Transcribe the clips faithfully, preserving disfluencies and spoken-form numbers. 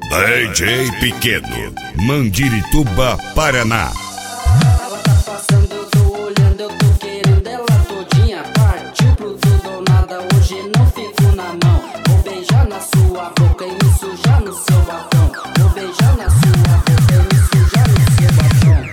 D J Pequeno, Mandirituba, Paraná. Ela tá passando, eu tô olhando, eu tô querendo ela todinha. Partiu pro tudo ou nada, hoje não fico na mão. Vou beijar na sua boca e me sujar no seu batom. Vou beijar na sua boca e me sujar no seu batom.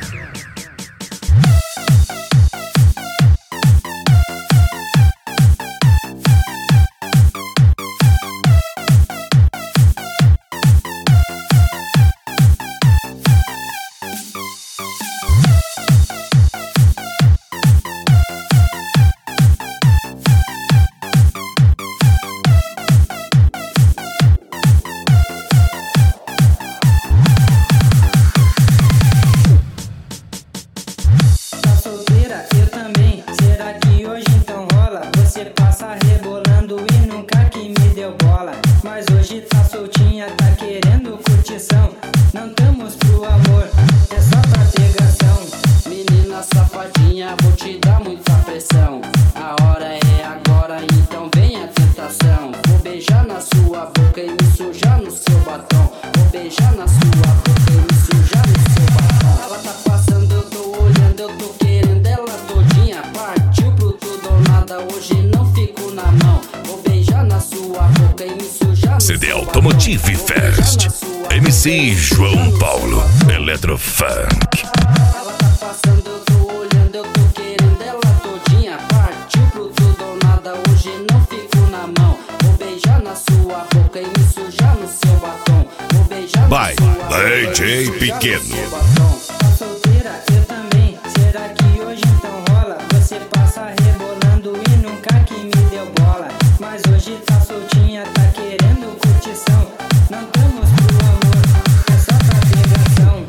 Eu também, será que hoje então rola? Você passa rebolando e nunca que me deu bola. Mas hoje tá soltinha, tá querendo curtição. Não tamos pro amor, é só pra pegação. Menina safadinha, vou te dar muita pressão. A hora é agora, então vem a tentação. Vou beijar na sua boca e me sujar no seu batom. Vou beijar na sua boca e me sujar no seu batom. Ela tá passando, eu tô olhando, eu tô querendo ela todinha. Partiu pro tudo ou nada, hoje não fico na mão. Vou beijar na sua boca e me sujar no C D seu Automotive batom. Fest, M C João Paulo, Eletrofunk. Ela tá passando, eu tô olhando, eu tô querendo ela todinha. Partiu pro tudo ou nada, hoje não fico na mão. Vou beijar na sua boca e me sujar no seu batom. Vou beijar By na sua boca e D me J sujar no Pequeno. seu batom. Tá solteira, eu também, será que hoje então rola? Você passa rebolando e nunca que me deu bola. Mas hoje tá soltinha, tá querendo curtição. Não tamos pro amor, é só pra pegação.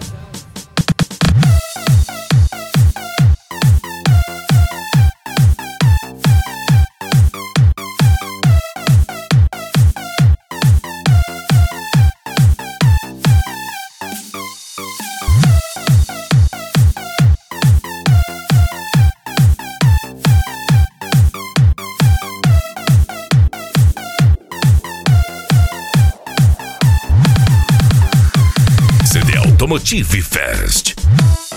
C D Automotive Fest.